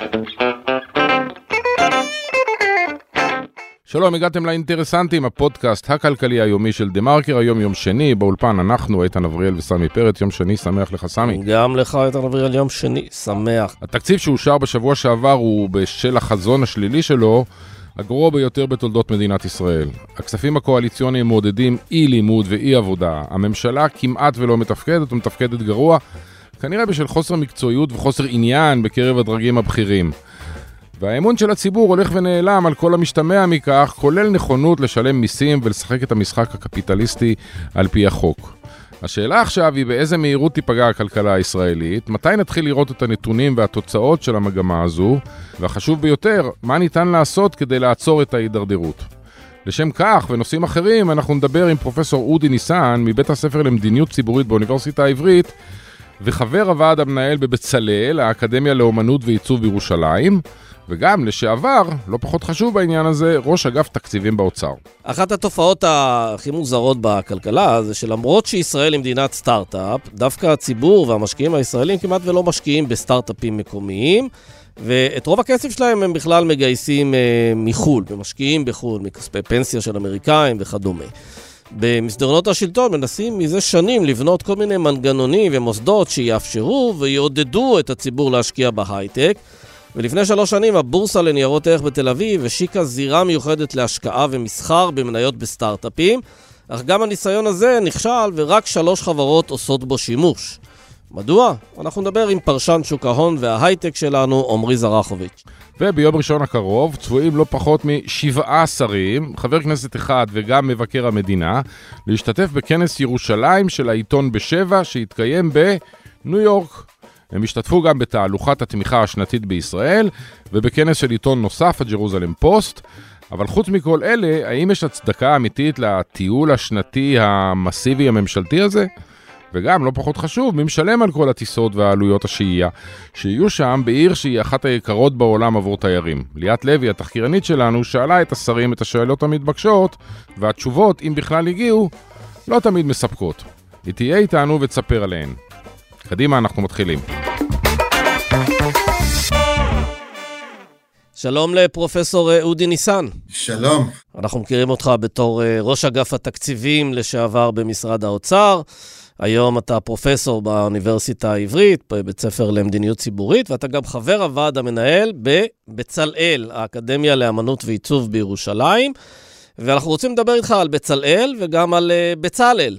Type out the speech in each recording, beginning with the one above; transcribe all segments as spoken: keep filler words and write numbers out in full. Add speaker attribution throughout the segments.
Speaker 1: שלום, הגעתם לאינטרסנטים, הפודקאסט הכלכלי היומי של דה-מרקר, היום יום שני, באולפן אנחנו, איתן אבריאל וסמי פרץ, יום שני, שמח לך סמי.
Speaker 2: גם לך איתן אבריאל, יום שני, שמח.
Speaker 1: התקציב שאושר בשבוע שעבר הוא בשל החזון השלילי שלו, הגרוע ביותר בתולדות מדינת ישראל. הכספים הקואליציוניים מעודדים אי לימוד ואי עבודה. הממשלה כמעט ולא מתפקדת, ומתפקדת גרוע, כנראה בשל חוסר מקצועיות וחוסר עניין בקרב הדרגים הבכירים. והאמון של הציבור הולך ונעלם על כל המשתמע מכך, כולל נכונות לשלם מיסים ולשחק את המשחק הקפיטליסטי על פי החוק. השאלה עכשיו היא באיזה מהירות תיפגע הכלכלה הישראלית, מתי נתחיל לראות את הנתונים והתוצאות של המגמה הזו, והחשוב ביותר, מה ניתן לעשות כדי לעצור את ההידרדרות. לשם כך ונושאים אחרים אנחנו נדבר עם פרופסור אודי ניסן מבית הספר למדיניות ציבורית באוניברסיטה העברית, וחבר הוועד המנהל בבצלאל, האקדמיה לאומנות ועיצוב בירושלים, וגם לשעבר, לא פחות חשוב בעניין הזה, ראש אגף תקציבים באוצר.
Speaker 2: אחת התופעות הכי מוזרות בכלכלה זה שלמרות שישראל היא מדינת סטארט-אפ, דווקא הציבור והמשקיעים הישראלים כמעט ולא משקיעים בסטארט-אפים מקומיים, ואת רוב הכסף שלהם הם בכלל מגייסים אה, מחול, ומשקיעים בחול, מכספי פנסיה של אמריקאים וכדומה. במסדרונות השלטון מנסים מזה שנים לבנות כל מיני מנגנונים ומוסדות שיאפשרו ויעודדו את הציבור להשקיע בהייטק, ולפני שלוש שנים הבורסה לניירות ערך בתל אביב השיקה זירה מיוחדת להשקעה ומסחר במניות בסטארט-אפים, אך גם הניסיון הזה נכשל ורק שלוש חברות עושות בו שימוש. מדוע? אנחנו נדבר עם פרשן שוק ההון וההייטק שלנו, עומרי זרחוביץ'.
Speaker 1: וביום ראשון הקרוב צפויים לא פחות משבעה שרים, חבר כנסת אחד וגם מבקר המדינה, להשתתף בכנס ירושלים של העיתון בשבע שהתקיים בניו יורק. הם השתתפו גם בתהלוכת התמיכה השנתית בישראל, ובכנס של עיתון נוסף, הג'רוזלם פוסט. אבל חוץ מכל אלה, האם יש הצדקה אמיתית לטיול השנתי המסיבי הממשלתי הזה? וגם, לא פחות חשוב, מי משלם על כל הטיסות והעלויות השהייה, שיהיו שם בעיר שהיא אחת היקרות בעולם עבור תיירים. ליאת לוי, התחקירנית שלנו, שאלה את השרים את השאלות המתבקשות, והתשובות, אם בכלל הגיעו, לא תמיד מספקות. היא תהיה איתנו ותספר עליהן. קדימה, אנחנו מתחילים.
Speaker 2: שלום לפרופסור אודי ניסן.
Speaker 3: שלום.
Speaker 2: אנחנו מכירים אותך בתור ראש אגף התקציבים לשעבר במשרד האוצר. היום אתה פרופסור באוניברסיטה העברית, בבית ספר למדיניות ציבורית, ואתה גם חבר הוועד המנהל בבצלאל, האקדמיה לאמנות ועיצוב בירושלים. ואנחנו רוצים לדבר איתך על בצלאל וגם על בצלאל.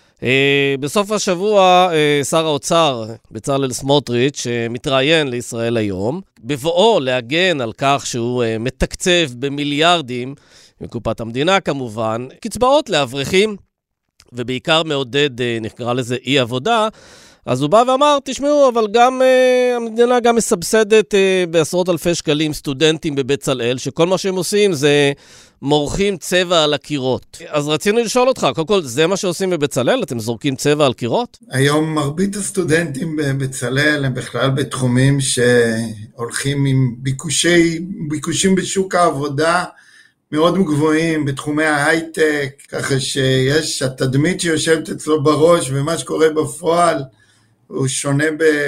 Speaker 2: בסוף השבוע שר האוצר בצלאל סמוטריץ' מתראיין לישראל היום, בבואו להגן על כך שהוא מתקצב במיליארדים, מקופת המדינה כמובן, קצבאות לאברכים, ובעיקר מעודד, נקרא לזה אי עבודה, אז הוא בא ואמר, תשמעו, אבל גם uh, המדינה גם מסבסדת uh, בעשרות אלפי שקלים סטודנטים בבצלאל, שכל מה שהם עושים זה מורחים צבע על הקירות. אז רצינו לשאול אותך, קודם כל, זה מה שעושים בבצלאל? אתם זורקים צבע על קירות?
Speaker 3: היום מרבית הסטודנטים בבצלאל הם בכלל בתחומים שהולכים עם ביקושי, ביקושים בשוק העבודה מאוד גבוהים, בתחומי ההייטק, ככה שיש התדמית שיושבת אצלו בראש ומה שקורה בפועל, הוא שונה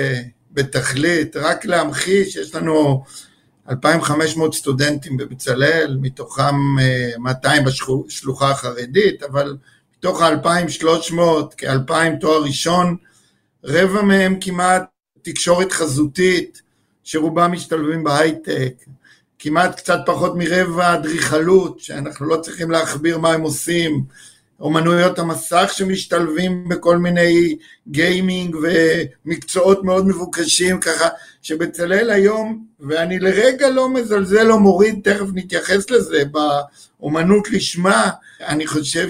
Speaker 3: בתכלית. רק להמחיש, יש לנו אלפיים וחמש מאות סטודנטים בבצלאל, מתוכם מאתיים בשלוחה החרדית, אבל מתוך ה-אלפיים ושלוש מאות, כ-אלפיים תואר ראשון, רבע מהם כמעט תקשורת חזותית, שרובם משתלבים בהייטק, כמעט קצת פחות מרבע אדריכלות, שאנחנו לא צריכים להכביר מה הם עושים, אומנויות המסך שמשתלבים בכל מיני גיימינג ומקצועות מאוד מבוקשים, ככה שבצלאל היום, ואני לרגע לא מזלזל לא מוריד, תכף נתייחס לזה, באומנות לשמה, אני חושב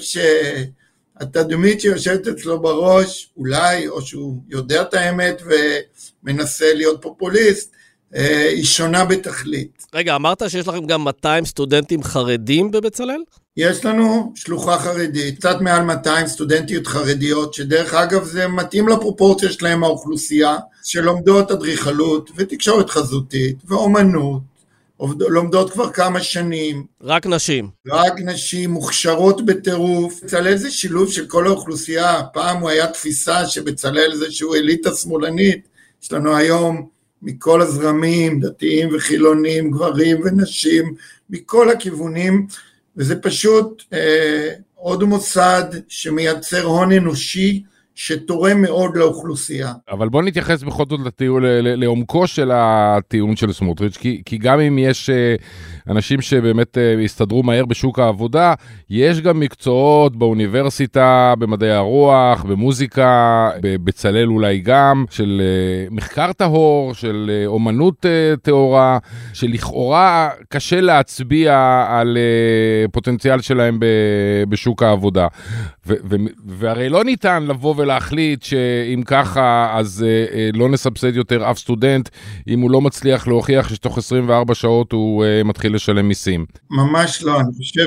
Speaker 3: שהתדמית שיושבת אצלו בראש, אולי, או שהוא יודע את האמת ומנסה להיות פופוליסט, היא שונה בתכלית.
Speaker 2: רגע, אמרת שיש לכם גם מאתיים סטודנטים חרדים בבצלאל?
Speaker 3: יש לנו שלוחה חרדית, קצת מעל מאתיים סטודנטיות חרדיות, שדרך אגב זה מתאים לפרופורציה שלהם האוכלוסייה, שלומדות אדריכלות ותקשורת חזותית ואומנות, לומדות כבר כמה שנים.
Speaker 2: רק נשים.
Speaker 3: רק נשים, מוכשרות בטירוף. בצלאל זה שילוב של כל האוכלוסייה, פעם הוא היה תפיסה שבצלאל זה שהוא אליטה שמאלנית, יש לנו היום מכל הזרמים, דתיים וחילונים, גברים ונשים, מכל הכיוונים, וזה פשוט אה, עוד מוסד שמייצר הון אנושי, שתורם מאוד לאוכלוסייה.
Speaker 1: אבל בוא נתייחס בכל זאת לטיעון, לעומקו של הטיעון של סמוטריץ', כי, כי גם אם יש אנשים שבאמת הסתדרו מהר בשוק העבודה, יש גם מקצועות באוניברסיטה, במדעי הרוח, במוזיקה, בבצלאל אולי גם, של מחקר טהור, של אומנות טהורה, שלכאורה קשה להצביע על פוטנציאל שלהם בשוק העבודה. ו- ו- והרי לא ניתן לבוא ולהחליט שאם ככה, אז אה, אה, לא נסבסד יותר אף סטודנט, אם הוא לא מצליח להוכיח שתוך עשרים וארבע שעות הוא אה, מתחיל לשלם מיסים.
Speaker 3: ממש לא, אני חושב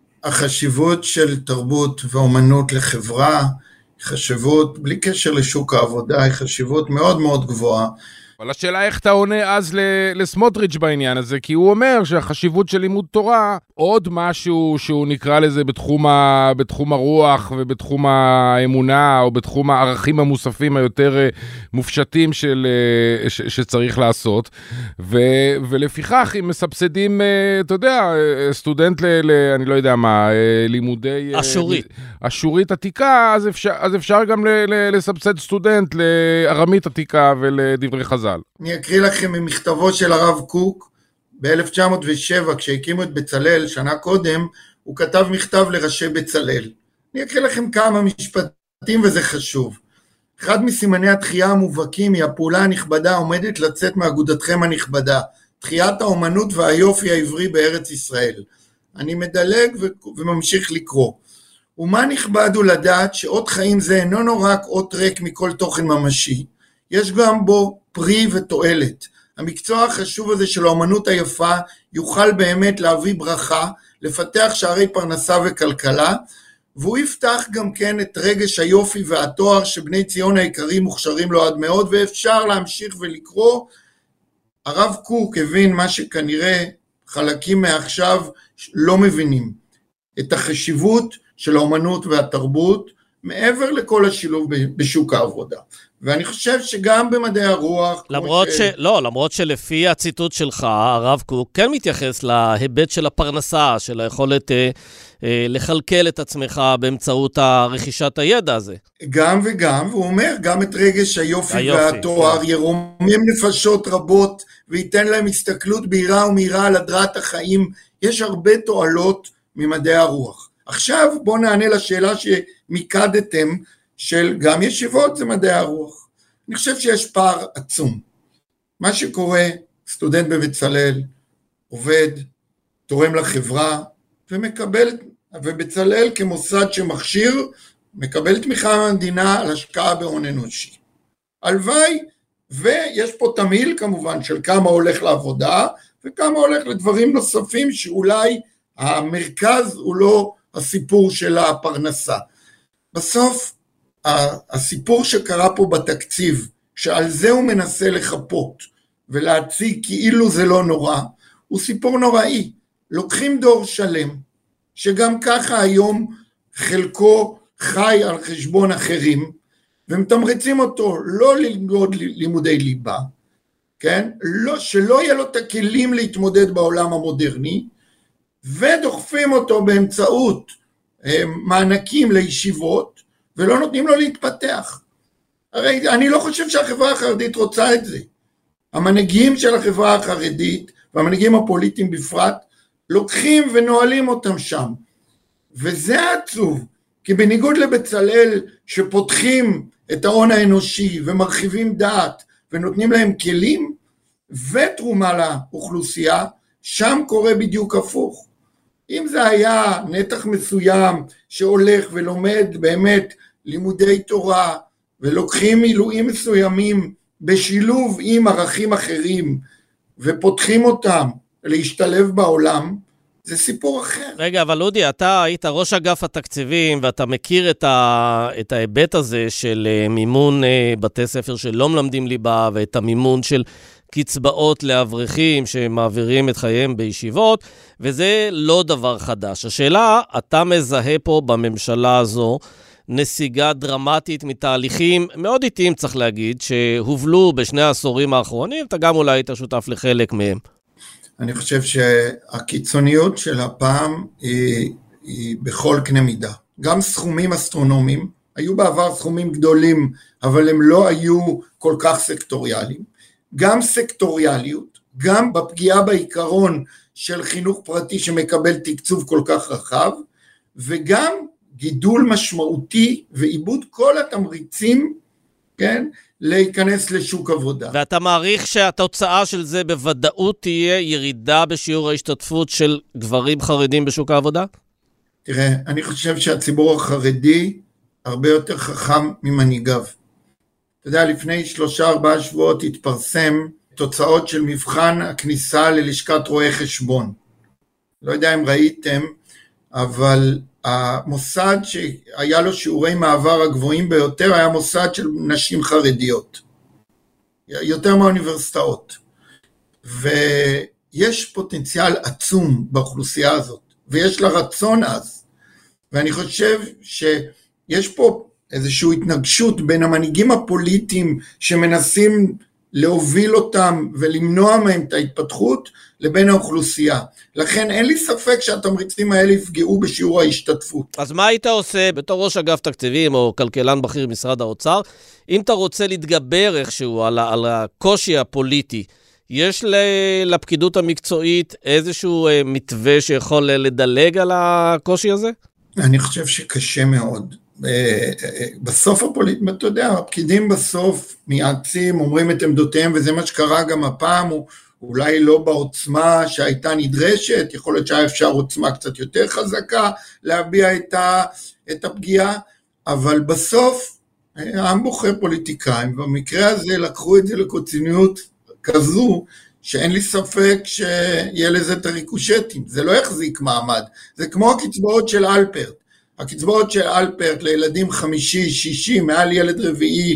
Speaker 3: שהחשיבות של תרבות ואומנות לחברה, חשיבות, בלי קשר לשוק העבודה, היא חשיבות מאוד מאוד גבוהה.
Speaker 1: אבל השאלה איך אתה עונה אז לסמוטריץ' בעניין הזה, כי הוא אומר שהחשיבות של לימוד תורה, עוד משהו שהוא נקרא לזה בתחום, ה, בתחום הרוח ובתחום האמונה, או בתחום הערכים המוספים היותר מופשטים של, ש, שצריך לעשות, ו, ולפיכך אם מסבסדים, אתה יודע, סטודנט ל, ל, אני לא יודע מה, לימודי...
Speaker 2: אשורית.
Speaker 1: אשורית עתיקה, אז אפשר, אז אפשר גם ל, ל, לסבסד סטודנט לארמית עתיקה ולדברי חז"ל.
Speaker 3: אני אקריא לכם ממכתבו של הרב קוק, ב-אלף תשע מאות ושבע, כשהקימו את בצלאל, שנה קודם, הוא כתב מכתב לראשי בצלאל. אני אקריא לכם כמה משפטים וזה חשוב. אחד מסימני התחייה המובהקים היא הפעולה הנכבדה עומדת לצאת מאגודתכם הנכבדה, תחיית האומנות והיופי העברי בארץ ישראל. אני מדלג ו- וממשיך לקרוא. ומה נכבד הוא לדעת שאות חיים זה אינו רק אות ריק מכל תוכן ממשי, יש גם בו פרי ותועלת. המקצוע החשוב הזה של האומנות היפה יוכל באמת להביא ברכה, לפתח שערי פרנסה וכלכלה, והוא יפתח גם כן את רגש היופי והתואר שבני ציון היקרים מוכשרים לו עד מאוד, ואפשר להמשיך ולקרוא. הרב קוק הבין מה שכנראה חלקים מעכשיו לא מבינים, את החשיבות של האומנות והתרבות, מעבר לכל השילוב בשוק העבודה. ואני חושב שגם במדעי הרוח...
Speaker 2: למרות ש... ש... לא, למרות שלפי הציטוט שלך, הרב קוק כן מתייחס להיבט של הפרנסה, של היכולת אה, אה, לחלקל את עצמך באמצעות רכישת הידע הזה.
Speaker 3: גם וגם, והוא אומר, גם את רגש היופי, היופי והתואר, כן. ירומם נפשות רבות, וייתן להם הסתכלות בהירה ומהירה על הדרת החיים. יש הרבה תועלות ממדעי הרוח. עכשיו בואו נענה לשאלה שמיקדתם, של גם ישיבות זה מדעי הרוח. אני חושב שיש פער עצום. מה שקורה, סטודנט בבצלאל, עובד, תורם לחברה, ומקבל, ובצלאל כמוסד שמכשיר, מקבל תמיכה מהמדינה על השקעה בהון אנושי. הלוואי, ויש פה תמהיל כמובן של כמה הולך לעבודה, וכמה הולך לדברים נוספים שאולי המרכז הוא לא הסיפור של הפרנסה. בסוף, הסיפור שקרה פה בתקציב, שעל זה הוא מנסה לחפות, ולהציג כאילו זה לא נורא, הוא סיפור נוראי. לוקחים דור שלם, שגם ככה היום חלקו חי על חשבון אחרים, ומתמרצים אותו לא ללמוד לימודי ליבה, כן? לא, שלא יהיה לו את הכלים להתמודד בעולם המודרני, ודוחפים אותו באמצעות מענקים לישיבות, ולא נותנים לו להתפתח. הרי אני לא חושב שהחברה החרדית רוצה את זה. המנהיגים של החברה החרדית, והמנהיגים הפוליטיים בפרט, לוקחים ונועלים אותם שם. וזה עצוב, כי בניגוד לבצלאל, שפותחים את ההון האנושי, ומרחיבים דעת, ונותנים להם כלים, ותרומה לאוכלוסייה, שם קורה בדיוק הפוך. אם זה היה נתח מסוים שהולך ולומד באמת לימודי תורה, ולוקחים מילואים מסוימים בשילוב עם ערכים אחרים, ופותחים אותם להשתלב בעולם, זה סיפור אחר.
Speaker 2: רגע, אבל אודי, אתה היית ראש אגף התקציבים, ואתה מכיר את, ה... את ההיבט הזה של מימון בתי ספר שלא מלמדים ליבה, ואת המימון של קצבאות לאברכים שמעבירים את חייהם בישיבות, וזה לא דבר חדש. השאלה, אתה מזהה פה בממשלה הזו נסיגה דרמטית מתהליכים מאוד איטיים, צריך להגיד, שהובלו בשני העשורים האחרונים, אתה גם אולי היית שותף לחלק מהם.
Speaker 3: אני חושב שהקיצוניות של הפעם היא, היא בכל קנה מידה. גם סכומים אסטרונומיים, היו בעבר סכומים גדולים, אבל הם לא היו כל כך סקטוריאליים. גם סקטוריאליות, גם בפגיעה בעיקרון של חינוך פרטי שמקבל תקצוב כל כך רחב, וגם גידול משמעותי ואיבוד כל התמריצים, כן, להיכנס לשוק עבודה.
Speaker 2: ואתה מעריך שהתוצאה של זה בוודאות תהיה ירידה בשיעור ההשתתפות של גברים חרדים בשוק העבודה?
Speaker 3: תראה, אני חושב שהציבור החרדי הרבה יותר חכם ממנהיגיו. אתה יודע, לפני שלושה ארבעה שבועות התפרסם תוצאות של מבחן הכניסה ללשכת רואי חשבון. לא יודע אם ראיתם, אבל המוסד שהיה לו שיעורי מעבר הגבוהים ביותר היה מוסד של נשים חרדיות. יותר מהאוניברסיטאות. ויש פוטנציאל עצום באוכלוסייה הזאת, ויש לה רצון אז. ואני חושב שיש פה איזושהי התנגשות בין המנהיגים הפוליטיים שמנסים להוביל אותם ולמנוע מהם את ההתפתחות לבין האוכלוסייה. לכן אין לי ספק שהתמריצים האלה יפגעו בשיעור ההשתתפות.
Speaker 2: אז מה היית עושה בתור ראש אגף תקציבים או כלכלן בכיר משרד האוצר, אם אתה רוצה להתגבר איכשהו על, על הקושי הפוליטי, יש לפקידות המקצועית איזשהו מתווה שיכול לדלג על הקושי הזה?
Speaker 3: אני חושב שקשה מאוד. בסוף הפוליטים, אתה יודע, הפקידים בסוף מייעצים, אומרים את עמדותיהם, וזה מה שקרה גם הפעם, הוא אולי לא בעוצמה שהייתה נדרשת, יכול להיות שהיה אפשר עוצמה קצת יותר חזקה, להביע את, ה, את הפגיעה, אבל בסוף, העם בוחר פוליטיקאים, במקרה הזה לקחו את זה לקוצניות כזו, שאין לי ספק שיהיה לזה את הריקושטים, זה לא יחזיק מעמד, זה כמו הקצבאות של אלפרט, הקצבאות של אלפרט לילדים חמישי, שישי, מעל ילד רביעי,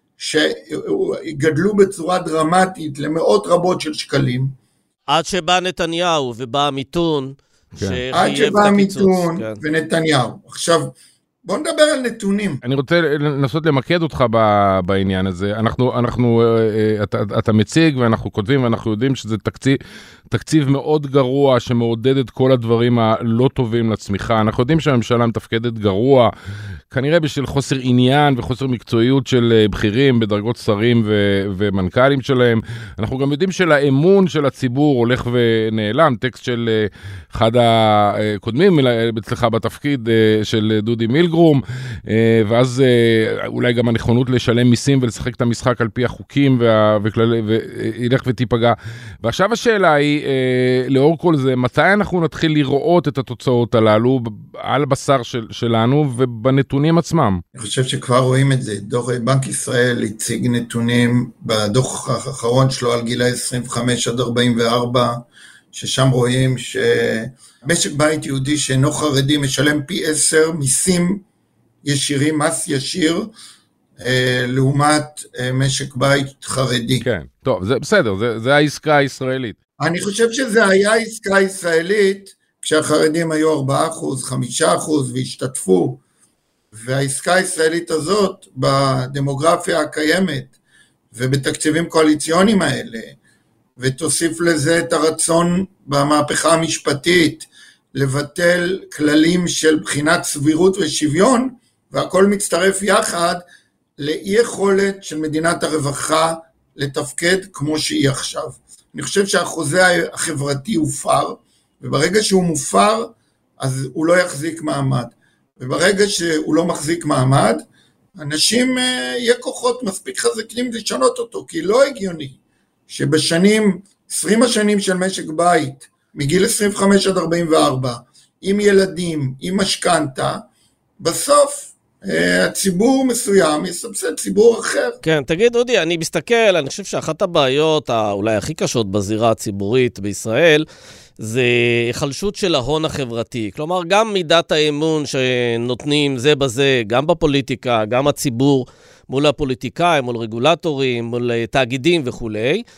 Speaker 3: שגדלו בצורה דרמטית למאות רבות של שקלים.
Speaker 2: עד שבא נתניהו ובא מיתון,
Speaker 3: כן. עד שבא מיתון כן. ונתניהו. עכשיו, בוא נדבר על נתונים.
Speaker 1: אני רוצה לנסות למקד אותך בעניין הזה. אנחנו, אנחנו, אתה, אתה מציג ואנחנו כותבים ואנחנו יודעים שזה תקציב, תקציב מאוד גרוע שמעודד את כל הדברים הלא טובים לצמיחה. אנחנו יודעים שהממשלה מתפקדת גרוע, כנראה בשביל חוסר עניין וחוסר מקצועיות של בכירים בדרגות שרים ו- ומנכ"לים שלהם. אנחנו גם יודעים שלאמון של הציבור הולך ונעלם, טקסט של אחד הקודמים אצלך בתפקיד של דודי מילגרום, ואז אולי גם הנכונות לשלם מיסים ולשחק את המשחק על פי החוקים וילך ותיפגע. ועכשיו השאלה היא, לאור כל זה, מתי אנחנו נתחיל לראות את התוצאות הללו על בשר של, שלנו ובנתונים עצמם?
Speaker 3: אני חושב שכבר רואים את זה. דוח בנק ישראל הציג נתונים בדוח האחרון שלו על גילי עשרים וחמש עד ארבעים וארבע, ששם רואים שמשק בית יהודי שאינו חרדי משלם פי עשר מיסים ישירים, מס ישיר, לעומת משק בית חרדי.
Speaker 1: כן, טוב, זה בסדר, זה, זה העסקה הישראלית.
Speaker 3: אני חושב שזה היה עסקה ישראלית, כשהחרדים היו ארבעה אחוז, חמישה אחוז והשתתפו, והעסקה הישראלית הזאת, בדמוגרפיה הקיימת, ובתקציבים קואליציוניים האלה, ותוסיף לזה את הרצון במהפכה המשפטית, לבטל כללים של בחינת סבירות ושוויון, והכל מצטרף יחד לאי יכולת של מדינת הרווחה לתפקד כמו שהיא עכשיו. אני חושב שהחוזה החברתי הופר, וברגע שהוא מופר, אז הוא לא יחזיק מעמד. וברגע שהוא לא מחזיק מעמד, אנשים יהיה כוחות מספיק חזקים לשנות אותו, כי לא הגיוני שבשנים, עשרים השנים של משק בית, מגיל עשרים וחמש עד ארבעים וארבע, עם ילדים, עם משכנתה, בסוף הציבור מסוים יסבסד ציבור אחר.
Speaker 2: כן, תגיד אודי, אני מסתכל, אני חושב שאחת הבעיות אולי הכי קשות בזירה הציבורית בישראל, זה חלשות של ההון החברתי. כלומר, גם מידת האמון שנותנים זה בזה, גם בפוליטיקה, גם הציבור, מול הפוליטיקאים, מול רגולטורים, מול תאגידים וכו'.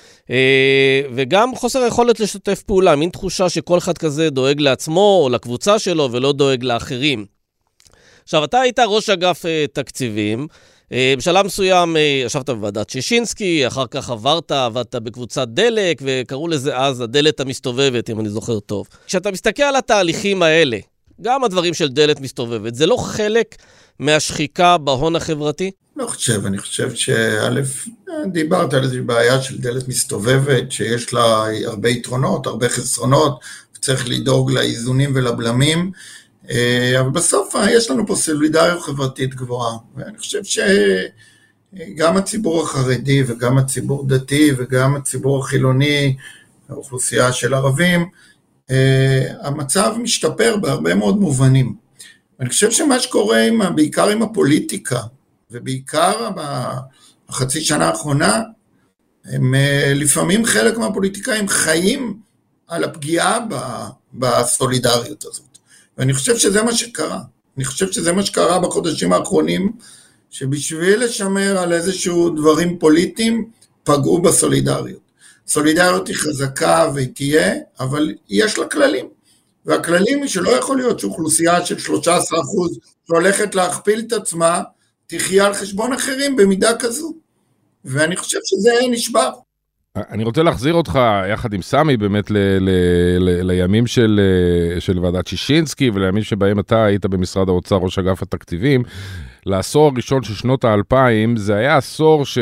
Speaker 2: וגם חוסר יכולת לשתף פעולה, מין תחושה שכל אחד כזה דואג לעצמו או לקבוצה שלו ולא דואג לאחרים. עכשיו, אתה היית ראש אגף תקציבים, בשלב מסוים ישבת בוועדת שישינסקי, אחר כך עברת, עבדת בקבוצת דלק, וקראו לזה אז הדלת המסתובבת, אם אני זוכר טוב. כשאתה מסתכל על התהליכים האלה, גם הדברים של דלת מסתובבת, זה לא חלק מהשחיקה בהון החברתי?
Speaker 3: לא חושב, אני חושב שא', דיברת על איזושהי בעיה של דלת מסתובבת, שיש לה הרבה יתרונות, הרבה חסרונות, צריך לדאוג לאיזונים ולבלמים, אבל בסוף יש לנו פה סולידריות חברתית גבוהה, ואני חושב שגם הציבור החרדי וגם הציבור דתי וגם הציבור החילוני, האוכלוסייה של ערבים, המצב משתפר בהרבה מאוד מובנים. אני חושב שמה שקורה עם, בעיקר עם הפוליטיקה, ובעיקר בחצי שנה האחרונה, הם לפעמים חלק מהפוליטיקאים חיים על הפגיעה בסולידריות הזאת. ואני חושב שזה מה שקרה. אני חושב שזה מה שקרה בחודשים האחרונים, שבשביל לשמר על איזשהו דברים פוליטיים, פגעו בסולידריות. סולידריות היא חזקה והיא תהיה, אבל יש לה כללים. והכללים היא שלא יכול להיות שאוכלוסייה של שלושה עשר אחוז שהולכת להכפיל את עצמה, תחיה על חשבון אחרים במידה כזו. ואני חושב שזה נשבר.
Speaker 1: אני רוצה להחזיר אותך יחד עם סמי באמת ל- ל- ל- לימים של, של ועדת שישינסקי ולימים שבהם אתה היית במשרד האוצר ראש אגף התקציבים. לעשור הראשון של שנות האלפיים זה היה עשור ש...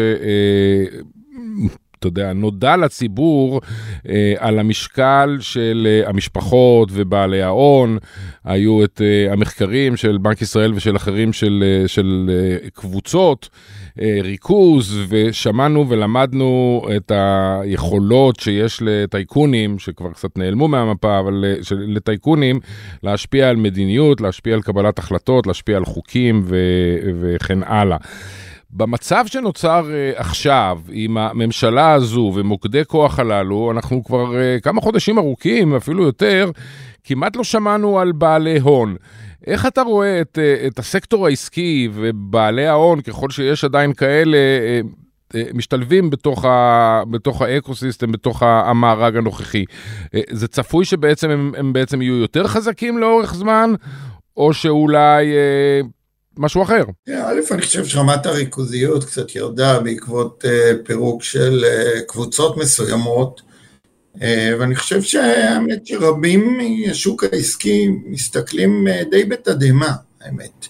Speaker 1: אתה יודע, נודע לציבור אה, על המשקל של אה, המשפחות ובעלי ההון, היו את אה, המחקרים של בנק ישראל ושל אחרים של, אה, של אה, קבוצות, אה, ריכוז, ושמענו ולמדנו את היכולות שיש לטייקונים, שכבר קצת נעלמו מהמפה, אבל אה, של, לטייקונים, להשפיע על מדיניות, להשפיע על קבלת החלטות, להשפיע על חוקים ו, וכן הלאה. במצב שנוצר uh, עכשיו, עם הממשלה הזו ומוקדי כוח הללו, אנחנו כבר uh, כמה חודשים ארוכים, אפילו יותר, כמעט לא שמענו על בעלי הון. איך אתה רואה את, uh, את הסקטור העסקי ובעלי ההון, ככל שיש עדיין כאלה, uh, uh, משתלבים בתוך, ה, בתוך האקוסיסטם, בתוך המארג הנוכחי? Uh, זה צפוי שבעצם הם, הם בעצם יהיו יותר חזקים לאורך זמן, או שאולי... Uh, משהו אחר.
Speaker 3: א', אני חושב שרמת הריכוזיות קצת ירדה בעקבות פירוק של קבוצות מסוימות, ואני חושב שהאמת שרבים מהשוק העסקי מסתכלים די בתדהמה, האמת,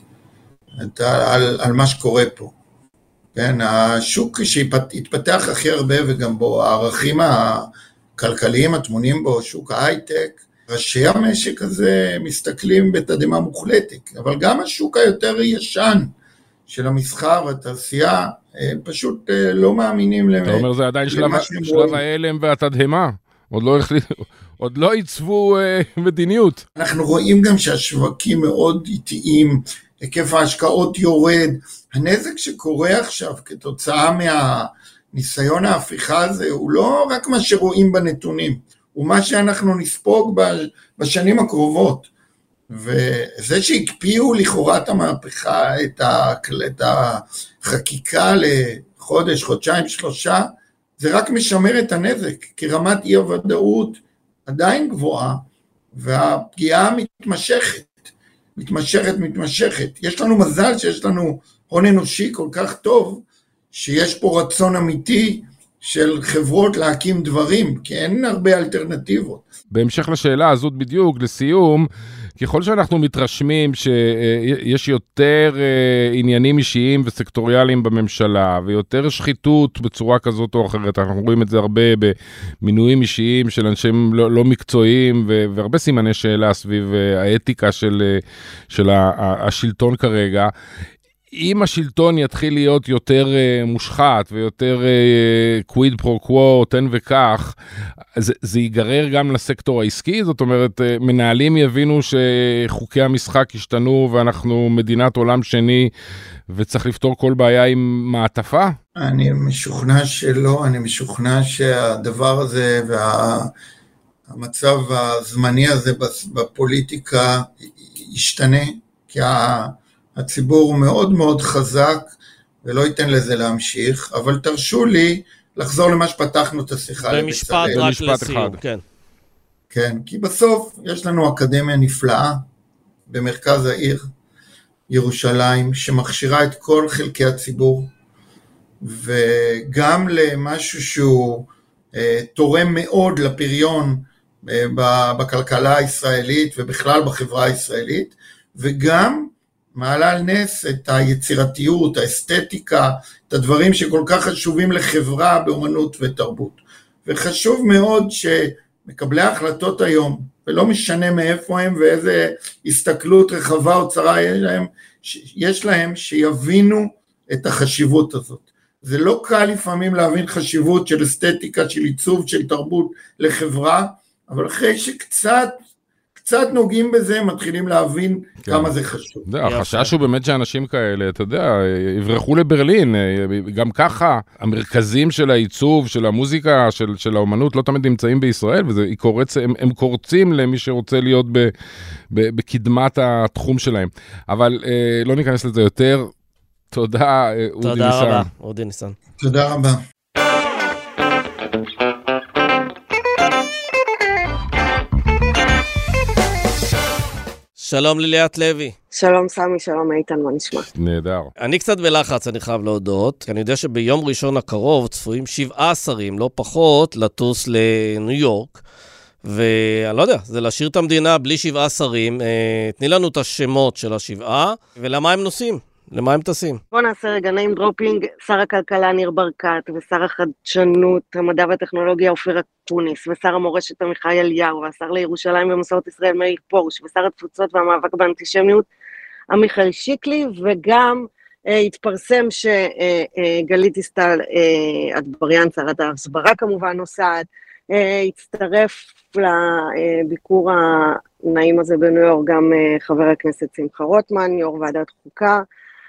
Speaker 3: על, על מה שקורה פה. כן, השוק שהתפתח הכי הרבה וגם בו הערכים הכלכליים התמונים בו, שוק ההייטק, ראשי המשק הזה מסתכלים בתדהמה מוחלטת, אבל גם השוק היותר ישן של המסחר והתעשייה, פשוט לא מאמינים למה.
Speaker 1: אתה אומר, זה עדיין שלב, שלב ההלם והתדהמה, עוד לא, עוד לא ייצבו מדיניות. אנחנו
Speaker 3: רואים גם שהשווקים מאוד איטיים, היקף ההשקעות יורד, הנזק שקורה עכשיו כתוצאה מהניסיון ההפיכה הזה, הוא לא רק מה שרואים בנתונים, ומה שאנחנו נספוג בשנים הקרובות. וזה שהקפיאו לכאורה את המהפכה, את החקיקה לחודש, חודשיים, שלושה, זה רק משמר את הנזק, כי רמת אי הוודאות עדיין גבוהה, והפגיעה מתמשכת, מתמשכת, מתמשכת. יש לנו מזל שיש לנו הון אנושי כל כך טוב, שיש פה רצון אמיתי, של חברות להקים דברים, כי אין הרבה אלטרנטיבות.
Speaker 1: בהמשך לשאלה הזאת בדיוק, לסיום, ככל שאנחנו מתרשמים שיש יותר עניינים אישיים וסקטוריאליים בממשלה, ויותר שחיתות בצורה כזאת או אחרת, אנחנו רואים את זה הרבה במינויים אישיים של אנשים לא, לא מקצועיים, והרבה סימני שאלה סביב האתיקה של, של השלטון כרגע, אם השלטון יתחיל להיות יותר uh, מושחת ויותר קוויד פרו קוו, תן וכך, זה, זה ייגרר גם לסקטור העסקי? זאת אומרת, uh, מנהלים יבינו שחוקי המשחק השתנו ואנחנו מדינת עולם שני וצריך לפתור כל בעיה עם מעטפה?
Speaker 3: אני משוכנע שלא, אני משוכנע שהדבר הזה והמצב הזמני הזה בפוליטיקה ישתנה, כי ה... הציבור הוא מאוד מאוד חזק, ולא ייתן לזה להמשיך, אבל תרשו לי לחזור למה שפתחנו את השיחה.
Speaker 2: במשפט רק לסיום, כן.
Speaker 3: כן, כי בסוף יש לנו אקדמיה נפלאה, במרכז העיר, ירושלים, שמכשירה את כל חלקי הציבור, וגם למשהו שהוא אה, תורם מאוד לפריון אה, בכלכלה הישראלית ובכלל בחברה הישראלית, וגם מעלה על נס את היצירתיות, האסתטיקה, את הדברים שכל כך חשובים לחברה באומנות ותרבות. וחשוב מאוד שמקבלי ההחלטות היום, ולא משנה מאיפה הם ואיזה הסתכלות רחבה או צרה יש להם, יש להם שיבינו את החשיבות הזאת. זה לא קל לפעמים להבין חשיבות של אסתטיקה, של עיצוב, של תרבות לחברה, אבל אחרי שקצת קצת נוגעים בזה, מתחילים להבין כן. כמה זה חשוב.
Speaker 1: זה, החשש הוא באמת שאנשים כאלה, אתה יודע, יברחו לברלין, גם ככה, המרכזים של העיצוב, של המוזיקה, של, של האומנות, לא תמיד נמצאים בישראל, וזה קורץ, הם, הם קורצים למי שרוצה להיות ב, ב, בקדמת התחום שלהם. אבל אה, לא ניכנס לזה יותר. תודה, אודי ניסן.
Speaker 2: תודה רבה, אודי ניסן.
Speaker 3: תודה רבה.
Speaker 2: שלום ליליאת לוי.
Speaker 4: שלום סמי, שלום איתן, מה נשמע?
Speaker 1: נהדר.
Speaker 2: אני קצת בלחץ, אני חייב להודות, כי אני יודע שביום ראשון הקרוב צפויים שבעה שרים, לא פחות, לטוס לניו יורק, ואני לא יודע, זה להשאיר את המדינה בלי שבעה שרים. תני לנו את השמות של השבעה, ולמה הם נוסעים? למה הם טסים?
Speaker 4: בוא נעשה רגע נעים דרופינג, שר הכלכלה ניר ברקת, ושר החדשנות, המדע והטכנולוגיה אופיר אקוניס, ושר המורשת עמיחי אליהו, והשר לירושלים ומסורת ישראל מאיר פרוש, ושר התפוצות והמאבק באנטישמיות עמיחי שיקלי, וגם אה, התפרסם שגלית דיסטל אה, אטבריאן, שרת ההסברה כמובן נוסעת, אה, הצטרף לביקור הנעים הזה בניו יורק גם אה, חבר הכנסת שמחה רוטמן, יו"ר ועדת חוקה,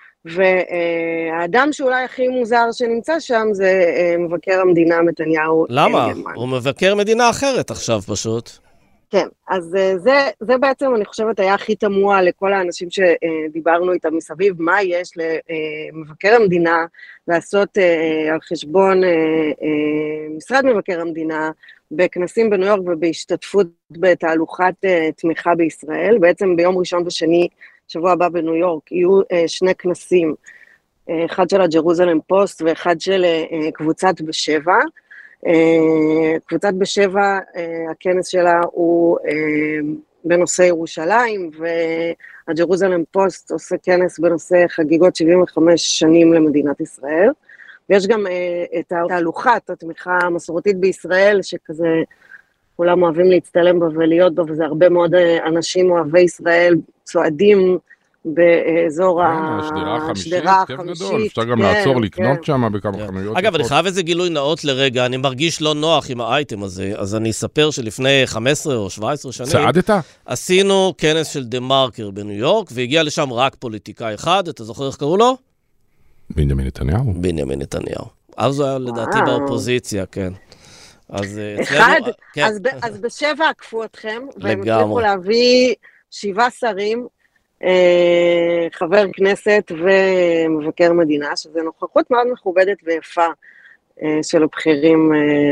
Speaker 4: והאדם שאולי הכי מוזר שנמצא שם זה מבקר המדינה נתניהו.
Speaker 2: למה? הוא מבקר מדינה אחרת עכשיו פשוט.
Speaker 4: כן, אז זה, זה בעצם אני חושבת היה הכי תמוה לכל האנשים שדיברנו איתם מסביב, מה יש למבקר המדינה לעשות על חשבון משרד מבקר המדינה בכנסים בניו יורק ובהשתתפות בתהלוכת תמיכה בישראל. בעצם ביום ראשון ושני שבוע הבא בניו יורק יהיו שני כנסים, אחד של הג'רוזלם פוסט ואחד של קבוצת בשבע. קבוצת בשבע, הכנס שלה הוא בנושא ירושלים, והג'רוזלם פוסט עושה כנס בנושא חגיגות שבעים וחמש שנים למדינת ישראל, ויש גם את התהלוכת התמיכה המסורתית בישראל, שכזה כולם אוהבים להצטלם בה ולהיות בה, וזה הרבה מאוד אנשים אוהבי ישראל צועדים באזור השדרה החמישית.
Speaker 1: אפשר גם לעצור לקנות שם בכמה חנויות.
Speaker 2: אגב, אני חייב איזה גילוי נאות לרגע, אני מרגיש לא נוח עם האייטם הזה, אז אני אספר שלפני חמש עשרה או שבע עשרה שנים,
Speaker 1: צעדת?
Speaker 2: עשינו כנס של דה מרקר בניו יורק, והגיע לשם רק פוליטיקאי אחד, אתה זוכר איך קראו לו?
Speaker 1: בנימין נתניהו.
Speaker 2: בנימין נתניהו. אז הוא היה לדעתי באופוזיציה, כן. אז
Speaker 4: אחד, אז בשבע עקפו אתכם, והם הצליחו להביא שבעה שרים, חבר כנסת ומבקר מדינה, שזה נוכחות מאוד מכובדת ויפה של הבכירים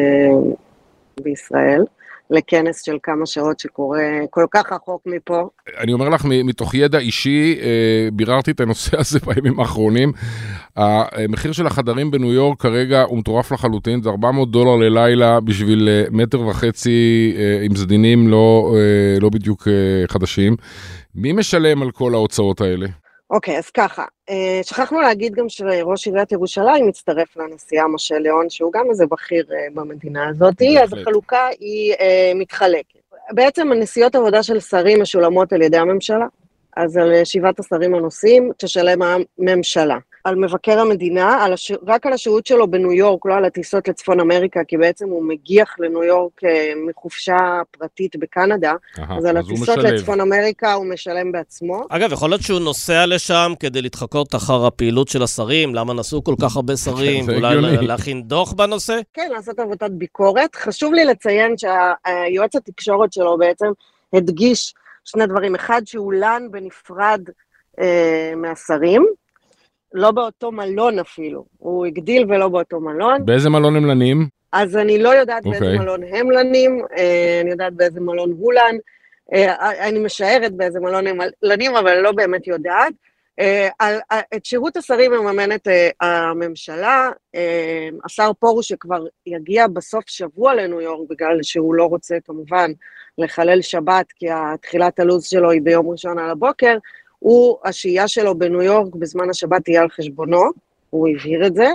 Speaker 4: בישראל, לכנס של כמה שעות שקורה כל כך רחוק מפה.
Speaker 1: אני אומר לך, מתוך ידע אישי, ביררתי את הנושא הזה בימים האחרונים, המחיר של החדרים בניו יורק כרגע הוא מטורף לחלוטין, זה ארבע מאות דולר ללילה בשביל מטר וחצי עם זדינים לא, לא בדיוק חדשים. מי משלם על כל ההוצאות האלה?
Speaker 4: אוקיי, אז ככה, שכחנו להגיד גם שראש עיריית ירושלים מצטרף לנשיאה משה ליאון, שהוא גם איזה בכיר במדינה הזאת, אז החלוקה היא מתחלקת. בעצם הנסיעות עבודה של שרים משולמות על ידי הממשלה, אז על שבעת השרים הנוסעים תשלם הממשלה. על מבקר המדינה, על הש... רק על השהות שלו בניו יורק, לא על הטיסות לצפון אמריקה, כי בעצם הוא מגיח לניו יורק מחופשה פרטית בקנדה, Aha, אז על הטיסות לצפון אמריקה הוא משלם בעצמו.
Speaker 2: אגב, יכול להיות שהוא נוסע לשם כדי להתחקות אחר הפעילות של השרים, למה נסעו כל כך הרבה שרים, אולי להכין דוח בנושא?
Speaker 4: כן, לעשות עבודת ביקורת. חשוב לי לציין שהיועץ התקשורת שלו בעצם הדגיש שני דברים, אחד שהוא לן בנפרד אה, מהשרים, לא באותו מלון אפילו, הוא הגדיל ולא באותו מלון.
Speaker 1: באיזה מלון הם לנים?
Speaker 4: אז אני לא יודעת okay. באיזה מלון הם לנים, אני יודעת באיזה מלון הוא לן, אני משערת באיזה מלון הם לנים, אבל לא באמת יודעת. את שירות השרים מממנת הממשלה, השר פרוש שכבר יגיע בסוף שבוע לניו יורק, בגלל שהוא לא רוצה כמובן לחלל שבת, כי התחילת הלו"ז שלו היא ביום ראשון על הבוקר, הוא, השהייה שלו בניו יורק בזמן השבת תהיה על חשבונו, הוא הבהיר את זה.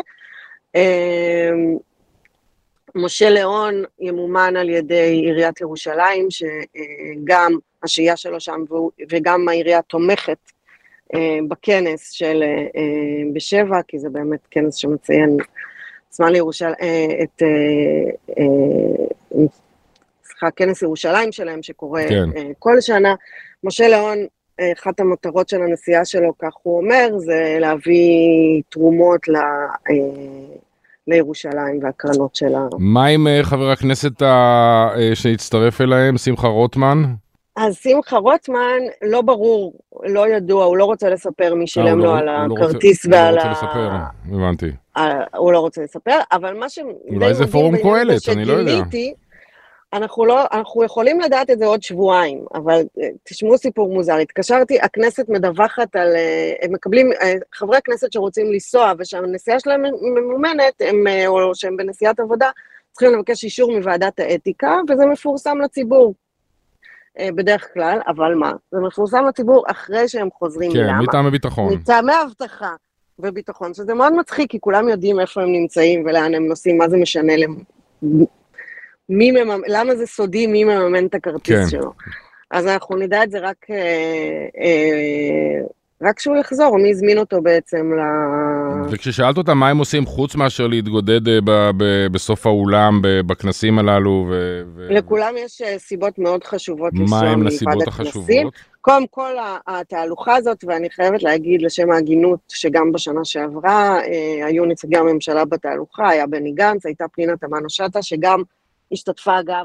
Speaker 4: משה ליאון ימומן על ידי עיריית ירושלים, שגם השהייה שלו שם, וגם העירייה תומכת בכנס של בשבע, כי זה באמת כנס שמציין זמן לירושלים, את, סליחה, כנס ירושלים שלהם שקורה כן. כל שנה. משה ליאון, אחת המטרות של הנסיעה שלו, כך הוא אומר, זה להביא תרומות ל... לירושלים והקרנות שלה.
Speaker 1: מה עם חבר הכנסת שהצטרף אליהם, שמחה רוטמן?
Speaker 4: אז שמחה רוטמן, לא ברור, לא ידוע, הוא לא רוצה לספר מי שילם לו על הכרטיס ועל ה...
Speaker 1: הוא לא רוצה לספר, הבנתי.
Speaker 4: הוא לא רוצה לספר, אבל מה ש...
Speaker 1: אולי זה פורום קהלת, אני לא יודע.
Speaker 4: אנחנו לא, אנחנו יכולים לדעת את זה עוד שבועיים, אבל תשמעו סיפור מוזר, התקשרתי, הכנסת מדווחת על, הם מקבלים, חברי הכנסת שרוצים לנסוע, ושהנסיעה שלהם ממומנת, הם, או שהם בנסיעת עבודה, צריכים לבקש אישור מוועדת האתיקה, וזה מפורסם לציבור, בדרך כלל, אבל מה? זה מפורסם לציבור אחרי שהם חוזרים.
Speaker 1: כן,
Speaker 4: למה?
Speaker 1: מטעמי ביטחון.
Speaker 4: מטעמי הבטחה וביטחון, שזה מאוד מצחיק, כי כולם יודעים איפה הם נמצאים, ולאן הם נוסעים, מה זה משנה להם. מי מממן, למה זה סודי מי מממן את הכרטיס כן. שלו. אז אנחנו נדע את זה רק, אה, אה, רק שהוא יחזור, מי הזמין אותו בעצם ל...
Speaker 1: וכששאלת אותם מה הם עושים חוץ מאשר להתגודד ב, ב, בסוף האולם, ב, בכנסים הללו, ו, ו...
Speaker 4: לכולם יש סיבות מאוד חשובות
Speaker 1: מה הם לסיבות החשובות?
Speaker 4: קודם כל התהלוכה הזאת, ואני חייבת להגיד לשם ההגינות, שגם בשנה שעברה, אה, היו נציגי הממשלה בתהלוכה, היה בני גנץ, הייתה פנינה תמנו שטה, שגם השתתפה אגב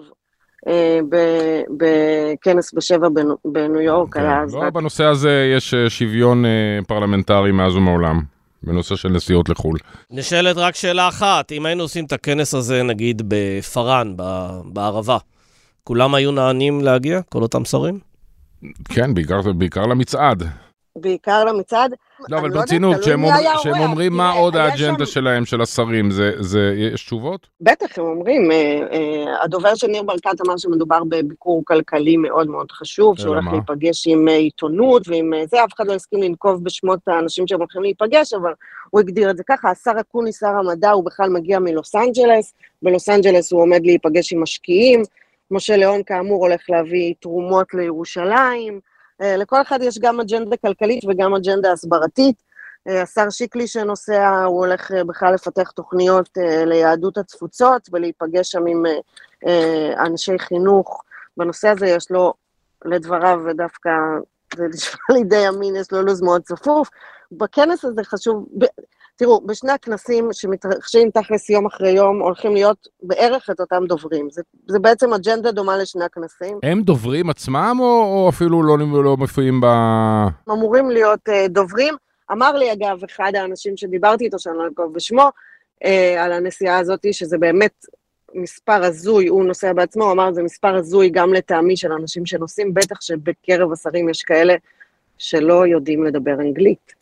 Speaker 4: בכנס בשבע בניו יורק.
Speaker 1: לא, בנושא הזה יש שוויון פרלמנטרי מאז ומעולם, בנושא של נסיעות לחו"ל.
Speaker 2: נשאלת רק שאלה אחת, אם היינו עושים את הכנס הזה נגיד בפרן, בערבה, כולם היו נענים להגיע, כל אותם שרים?
Speaker 1: כן, בעיקר למצעד.
Speaker 4: בעיקר למצעד.
Speaker 1: לא, אבל ברצינות, כשהם אומרים מה עוד האג'נדה שלהם, של השרים, יש תשובות?
Speaker 4: בטח, הם אומרים, הדובר של ניר ברקת אמר שמדובר בביקור כלכלי מאוד מאוד חשוב, שהולך להיפגש עם עיתונות, ועם זה, אף אחד לא הסכים לנקוב בשמות האנשים שהם הולכים להיפגש, אבל הוא הגדיר את זה ככה, השר אקוניס, שר המדע, הוא בכלל מגיע מלוס אנג'לס, בלוס אנג'לס הוא עומד להיפגש עם משקיעים, משה ליאון כאמור הולך להביא תרומות לירושלים, לכל אחד יש גם אג'נדה כלכלית וגם אג'נדה הסברתית. השר שיקלי שנוסע, הוא הולך בכלל לפתח תוכניות ליהדות התפוצות, ולהיפגש שם עם אנשי חינוך. בנושא הזה יש לו, לדבריו, ודווקא, זה נשמע לי די אמין, יש לו לוז מאוד צפוף. בכנס הזה חשוב, ב... תראו, בשני הכנסים שמתרחשים תכלס יום אחרי יום, הולכים להיות בערך את אותם דוברים. זה, זה בעצם אג'נדה דומה לשני הכנסים.
Speaker 1: הם דוברים עצמם, או, או אפילו לא, לא מופיעים ב...
Speaker 4: הם אמורים להיות uh, דוברים. אמר לי, אגב, אחד האנשים שדיברתי איתו, שאני לא אקוב בשמו, uh, על הנסיעה הזאת, שזה באמת מספר הזוי, הוא נוסע בעצמו, הוא אמר, זה מספר הזוי גם לטעמי של אנשים שנוסעים, בטח שבקרב השרים יש כאלה שלא יודעים לדבר אנגלית.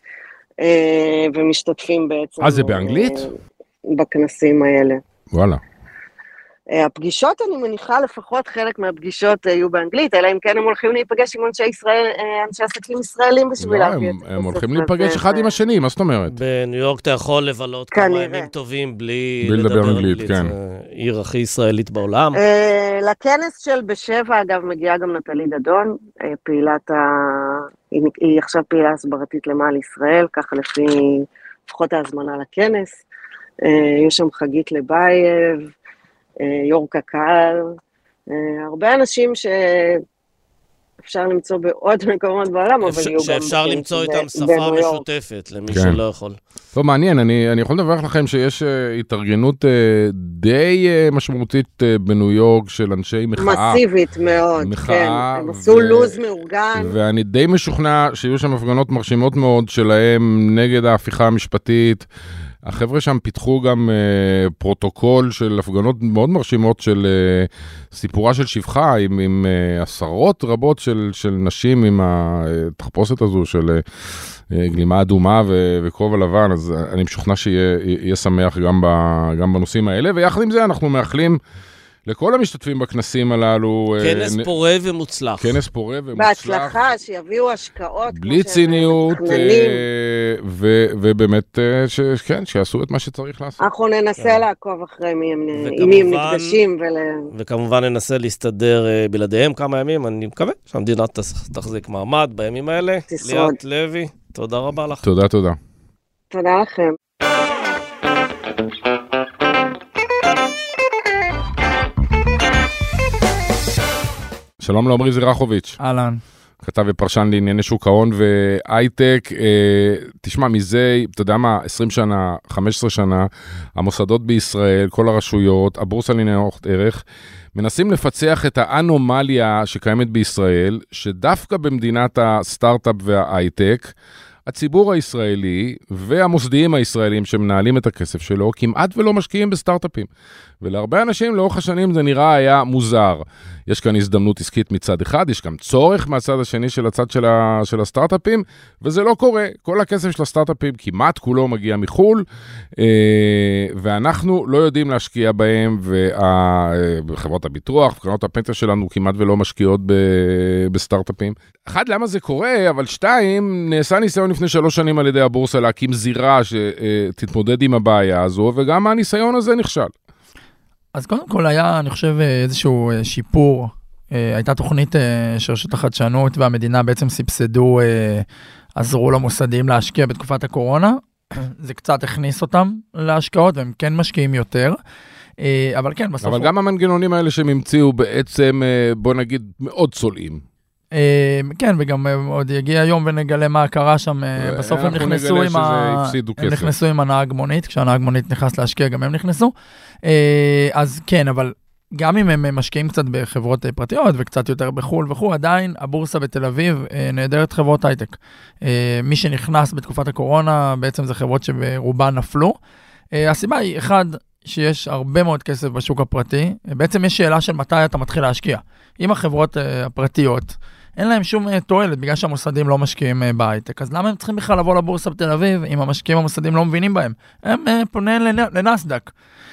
Speaker 4: ומשתתפים בעצם...
Speaker 1: אה, זה באנגלית?
Speaker 4: בכנסים האלה.
Speaker 1: וואלה.
Speaker 4: הפגישות, אני מניחה, לפחות חלק מהפגישות יהיו באנגלית, אלא אם כן הם הולכים להיפגש עם אנשי ישראל, אנשי עסקים ישראלים בשביל להביא את
Speaker 1: זה. הם הולכים להיפגש אחד עם השני, מה זאת אומרת?
Speaker 2: בניו יורק אתה יכול לבלות כמה ימים טובים בלי לדבר אנגלית. עיר הכי ישראלית בעולם.
Speaker 4: לכנס של בשבע, אגב, מגיעה גם נטלי דדון, פעילת ה... היא עכשיו פעילה הסברתית למען ישראל, ככה לפי לפחות ההזמנה לכנס. יש שם חגית לבייב, יור קקל, הרבה אנשים שאפשר למצוא בעוד מקומות בעולם, אבל יהיו גם...
Speaker 2: שאפשר למצוא איתם שפה משותפת, למי שלא יכול.
Speaker 1: טוב, מעניין, אני יכול לדווח לכם שיש התארגנות די משמעותית בניו יורק של אנשי מחאה.
Speaker 4: מסיבית מאוד, כן. הם עשו לוז מאורגן.
Speaker 1: ואני די משוכנע שיהיו שם הפגנות מרשימות מאוד שלהם נגד ההפיכה המשפטית, החבר'ה שם פיתחו גם uh, פרוטוקול של הפגנות מאוד מרשימות של uh, סיפורה של שפחה, עם, עם uh, עשרות רבות של, של נשים עם התחפושת הזו של uh, גלימה אדומה ו- וכובע לבן, אז אני משוכנע שיהיה שמח גם, ב- גם בנושאים האלה, ויחד עם זה אנחנו מאחלים לכל המשתתפים בכנסים הללו.
Speaker 2: כנס
Speaker 1: נ...
Speaker 2: פורה ומוצלח.
Speaker 1: כנס פורה ומוצלח.
Speaker 4: בהצלחה, שיביאו השקעות.
Speaker 1: בלי ציניות, אה, ו... ובאמת, אה, ש... כן, שיעשו את מה שצריך לעשות.
Speaker 4: אנחנו ננסה
Speaker 2: כן.
Speaker 4: לעקוב אחרי מי הם,
Speaker 2: וכמובן,
Speaker 4: עם מי הם נפגשים. ול...
Speaker 2: וכמובן ננסה להסתדר אה, בלעדיהם כמה ימים. אני מקווה שהמדינה תחזיק מעמד בימים האלה.
Speaker 4: תשרוד.
Speaker 2: ליאת לוי, תודה רבה לך.
Speaker 1: תודה, תודה.
Speaker 4: תודה לכם.
Speaker 1: שלום לעומרי זרחוביץ'.
Speaker 5: אהלן.
Speaker 1: כתב ופרשן לענייני שוק ההון והייטק. אה, תשמע, מזה, אתה יודע מה, עשרים שנה, חמש עשרה שנה, המוסדות בישראל, כל הרשויות, הבורסה לניירות ערך, מנסים לפצח את האנומליה שקיימת בישראל, שדווקא במדינת הסטארט-אפ וההייטק, הציבור הישראלי והמוסדיים הישראלים שמנהלים את הכסף שלו, כמעט ולא משקיעים בסטארט-אפים. ולהרבה אנשים לאורך השנים זה נראה היה מוזר. יש כאן הזדמנות עסקית מצד אחד, יש גם צורך מהצד השני של הצד של, ה, של הסטארט-אפים, וזה לא קורה. כל הכסף של הסטארט-אפים כמעט כולו מגיע מחול, ואנחנו לא יודעים להשקיע בהם, וחברות הביטוח, קרנות הפנסיה שלנו כמעט ולא משקיעות בסטארט-אפים. אחד, למה זה קורה? אבל שתיים, נעשה ניסיון לפני שלוש שנים על ידי הבורסה להקים זירה שתתמודד עם הבעיה הזו, וגם הניסיון הזה נכשל.
Speaker 5: אז קודם כל היה, אני חושב, איזשהו שיפור. הייתה תוכנית שרשות החדשנות והמדינה בעצם סבסדו, עזרו למוסדים להשקיע בתקופת הקורונה. זה קצת הכניס אותם להשקעות, והם כן משקיעים יותר. אבל כן, בסוף...
Speaker 1: אבל גם המנגנונים האלה שהם המציאו בעצם, בוא נגיד, מאוד צולעים.
Speaker 5: כן, וגם עוד יגיע היום ונגלה מה קרה שם. בסוף הם נכנסו עם ה... הם נכנסו עם הנהג מונית, כשהנהג מונית נכנס להשקיע, גם הם נכנסו. אז כן, אבל גם אם הם משקיעים קצת בחברות פרטיות וקצת יותר בחול וכו', עדיין הבורסה בתל אביב נהדרת חברות הייטק. מי שנכנס בתקופת הקורונה, בעצם זה חברות שברובן נפלו. הסיבה היא, אחד, שיש הרבה מאוד כסף בשוק הפרטי. בעצם יש שאלה של מתי אתה מתחיל להשקיע. אם החברות הפרטיות, אין להם שום תועלת, בגלל שהמוסדים לא משקיעים בהייטק. אז למה הם צריכים בכלל לבוא לבורסה בתל אביב, אם המשקיעים המוסדים לא מבינים בהם? הם פונים לנסדק.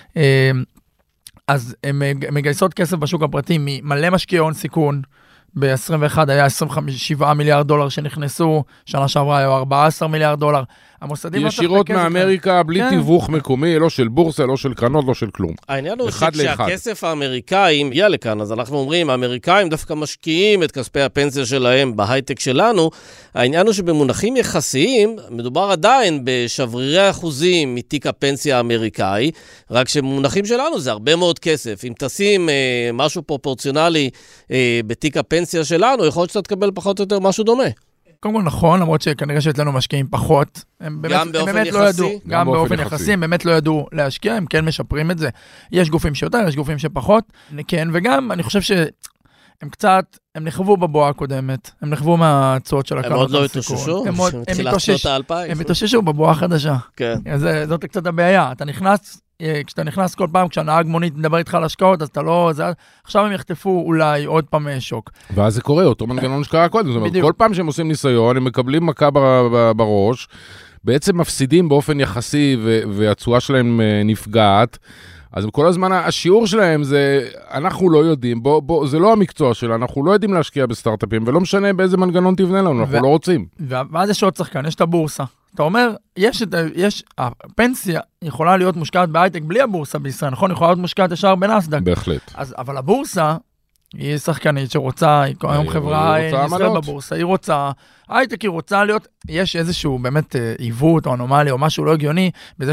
Speaker 5: אז הם מגייסות כסף בשוק הפרטי ממלא משקיעי הון סיכון. ב-עשרים ואחת היה עשרים ושבעה מיליארד דולר שנכנסו, שנה שעברה היה ארבעה עשר מיליארד דולר. המוסדים
Speaker 1: ישירות מאמריקה, בלי תיווך מקומי, לא של בורסה, לא של קרנות, לא של כלום.
Speaker 2: העניין הוא שכשהכסף האמריקאי הגיע לכאן, אז אנחנו אומרים, האמריקאים דווקא משקיעים את כספי הפנסיה שלהם בהייטק שלנו. העניין הוא שבמונחים יחסיים, מדובר עדיין בשברירי אחוזים מתיק הפנסיה האמריקאי, רק שבמונחים שלנו זה הרבה מאוד כסף. אם תשים אה, משהו פרופורציונלי אה, בתיק הפנסיה שלנו, יכול להיות שאתה תקבל פחות או יותר משהו דומה.
Speaker 5: קודם כל נכון, למרות שכנראה שאצלנו משקיעים פחות. הם באמת,
Speaker 2: גם באופן
Speaker 5: באמת
Speaker 2: יחסי?
Speaker 5: לא ידעו,
Speaker 1: גם,
Speaker 5: גם באופן
Speaker 1: באופן
Speaker 5: יחסי,
Speaker 1: יחסי.
Speaker 5: הם באמת לא ידעו להשקיע, הם כן משפרים את זה. יש גופים שיותר, יש גופים שפחות. כן, וגם אני חושב שהם קצת, הם נחוו בבועה הקודמת, הם נחוו מהצעות של הקרנות.
Speaker 2: הם עוד לא התאוששו?
Speaker 5: הם עוד, הם התאוששו,
Speaker 2: הם
Speaker 5: התאוששו בבועה החדשה.
Speaker 2: כן.
Speaker 5: אז זאת קצת הבעיה. אתה נכנס, כשאתה נכנס כל פעם, כשהנהג מונית מדבר איתך על השקעות, אז אתה לא, זה, עכשיו הם יחטפו אולי עוד פעם שוק.
Speaker 1: ואז זה קורה, אותו מנגנון שקרה קודם. זאת אומרת, כל פעם שהם עושים ניסיון, הם מקבלים מכה בראש, בעצם מפסידים באופן יחסי, והצועה שלהם נפגעת. אז כל הזמן השיעור שלהם זה, אנחנו לא יודעים, בוא, בוא, זה לא המקצוע שלנו, אנחנו לא יודעים להשקיע בסטארט-אפים, ולא משנה באיזה מנגנון תבנה לנו, אנחנו ו... לא רוצים.
Speaker 5: ואז יש עוד שחקן, יש את הבורסה. אתה אומר, יש, יש, הפנסיה יכולה להיות מושקעת בהייטק בלי הבורסה בישראל, נכון? יכולה להיות מושקעת ישר בנסדק.
Speaker 1: בהחלט.
Speaker 5: אז, אבל הבורסה היא שחקנית שרוצה, היא היום חברה נסחרת בבורסה, היא רוצה, הייטק היא רוצה להיות, יש איזשהו באמת עיוות או אנומליה או משהו לא הגיוני, בזה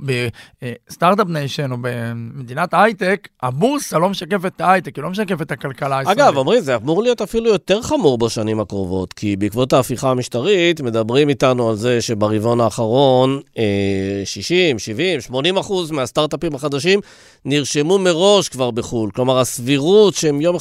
Speaker 5: שבסטארט-אפ ניישן או במדינת הייטק, הבורסה לא משקפת את ההייטק, היא לא משקפת את הכלכלה הישראלית.
Speaker 2: אגב, אומרים, זה אמור להיות אפילו יותר חמור בשנים הקרובות, כי בעקבות ההפיכה המשטרית, מדברים איתנו על זה שברבעון האחרון, שישים, שבעים, שמונים אחוז מהסטארט-אפים החדשים, נרשמו מראש כבר בחול. כלומר, הסבירות שהם יום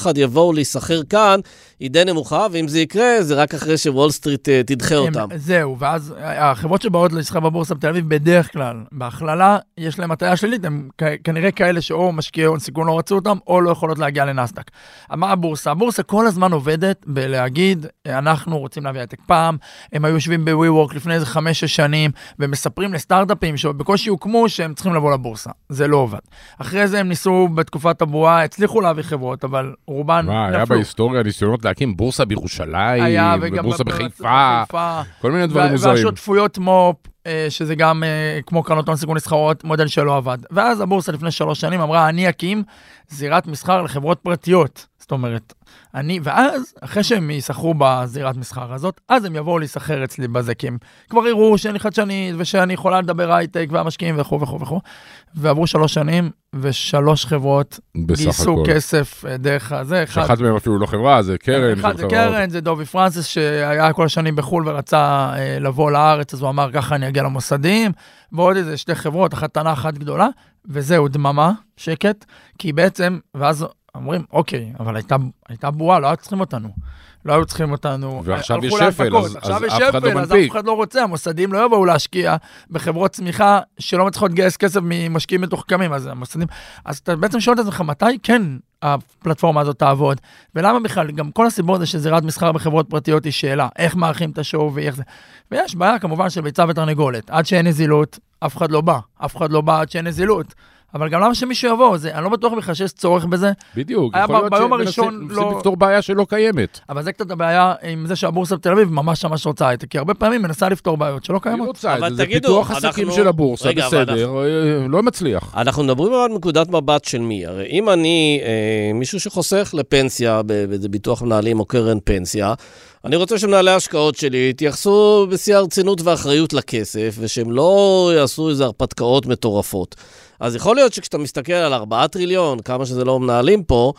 Speaker 2: אחד יבואו להיסחר כאן, היא די נמוכה, ואם זה יקרה, זה רק אחרי שוול סטריט תדחה אותם.
Speaker 5: זהו, ואז החברות שבאות להיסחר בבורסה בתל אביב בדרך כלל, בהכללה יש להם הטעיה שלילית, הם כנראה כאלה שאו משקיעי הון סיכון לא רצו אותם, או לא יכולות להגיע לנסדק. מה הבורסה? הבורסה כל הזמן עובדת בלהגיד, אנחנו רוצים להביא הייטק. פעם, הם היו יושבים ב-WeWork לפני איזה חמש-שש שנים, ומספרים לסטארט-אפים שבקושי הוקמו שהם צריכים לבוא לבורסה. זה לא עובד. אחרי זה הם ניסו בתקופת הבועה, הצליחו להביא חברות, אבל רובן
Speaker 1: נפלו. היה בהיסטוריה ניסיונות להקים בורסה בירושלים, בורסה בחיפה, כל מיני דברים מוזרים.
Speaker 5: והשותפויות מופ, שזה גם כמו קרנות הון סיכון נסחרות, מודל שלא עבד. ואז הבורסה לפני שלוש שנים אמרה, אני אקים זירת מסחר לחברות פרטיות. זאת אומרת, אני, ואז, אחרי שהם יסחרו בזירת מסחר הזאת, אז הם יבואו להיסחר אצלי בזה, כי הם כבר יראו שאני חדשנית, ושאני יכולה לדבר הייטק, והמשקיעים וכו' וכו' וכו'. ועברו שלוש שנים, ושלוש חברות גייסו כסף דרך הזה.
Speaker 1: שאחת מהם אפילו לא חברה, זה קרן.
Speaker 5: אחד זה קרן, זה דובי פרנסיס, שהיה כל השנים בחול ורצה לבוא לארץ, אז הוא אמר, ככה אני אגיע למוסדים, ועוד איזה שתי חברות, אחת קטנה, אחת גדולה, וזהו, דממה, שקט, כי בעצם, ואז אומרים, אוקיי, אבל הייתה, הייתה בועה, לא היו צריכים אותנו. לא היו צריכים אותנו.
Speaker 1: ועכשיו יש שפל, אז, אז אף אחד לא מנפיק.
Speaker 5: אז אף אחד לא רוצה, המוסדים לא יבואו להשקיע בחברות צמיחה שלא מצליחות לגייס כסף ממשקיעים מתוחכמים, אז המוסדים, אז אתה בעצם שואל את עצמך, מתי כן הפלטפורמה הזאת תעבוד, ולמה בכלל, גם כל הסיבות זה שזירת מסחר בחברות פרטיות היא שאלה, איך מערכים את השואו ואיך זה, ויש בעיה כמובן של ביצה ותרנגולת, עד שאין נזילות, אף אחד לא בא, אף אחד לא בא עד שאין נזילות, אבל גם למה שמישהו יבוא, זה, אני לא בטוח בכלל שיש צורך בזה.
Speaker 1: בדיוק,
Speaker 5: יכול להיות ביום הראשון
Speaker 1: לא... לפתור בעיה שלא קיימת.
Speaker 5: אבל זה קצת הבעיה עם זה שהבורסה בתל אביב ממש ממש רוצה הייטק, כי הרבה פעמים מנסה לפתור בעיות שלא קיימות.
Speaker 1: היא רוצה, זה, זה פיתוח עסקים של הבורסה, רגע, בסדר, אנחנו... לא מצליח.
Speaker 2: אנחנו מדברים על נקודת מבט של מי, הרי אם אני, אה, מישהו שחוסך לפנסיה, בביטוח מנהלים או קרן פנסיה, אני רוצה שמנהלי ההשקעות שלי יתייחסו בשיא הרצינות ואחריות לכסף, ושהם לא יעשו איזה הרפתקאות מטורפות. אז יכול להיות שכשאתה מסתכל על ארבעה טריליון, כמה שזה לא מנהלים פה,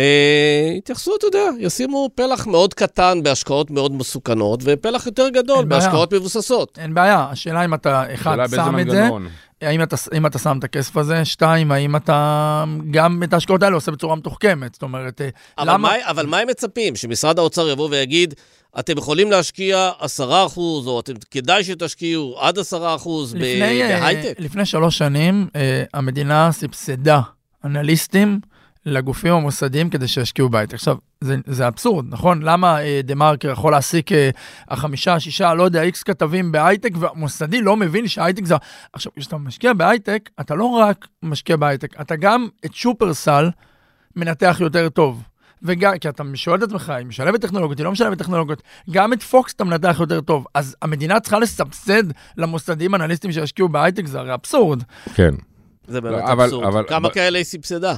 Speaker 2: אה, יתייחסו, אתה יודע, ישימו פלח מאוד קטן בהשקעות מאוד מסוכנות, ופלח יותר גדול בהשקעות בעיה. מבוססות.
Speaker 5: אין בעיה, השאלה אם אתה אחד שם את זה, האם אתה, אם אתה שם את הכסף הזה, שתיים, האם אתה גם את ההשקעות האלה עושה בצורה מתוחכמת, זאת אומרת,
Speaker 2: אבל, למה... מה, אבל מה הם מצפים? שמשרד האוצר יבוא ויגיד, אתם יכולים להשקיע עשרה אחוז, או אתם כדאי שתשקיעו עד עשרה אחוז בהייטק?
Speaker 5: לפני שלוש שנים, המדינה סבסדה אנליסטים לגופים המוסדיים כדי שישקיעו בהייטק. עכשיו, זה, זה אבסורד, נכון? למה דה-מרקר יכול להעסיק החמישה, שישה, לא יודע, איקס כתבים בהייטק, והמוסדי לא מבין שההייטק זה... עכשיו, כשאתה משקיע בהייטק, אתה לא רק משקיע בהייטק, אתה גם את שופרסל מנתח יותר טוב. וגם, כי אתה שואל את עצמך, היא משלבת טכנולוגיות, היא לא משלבת טכנולוגיות, גם את פוקס אתה מנתח יותר טוב, אז המדינה צריכה לסבסד למוסדים אנליסטים שישקיעו בהייטק, זה הרי אבסורד.
Speaker 1: כן.
Speaker 2: זה באמת אבסורד. כמה כאלה היא סבסדה?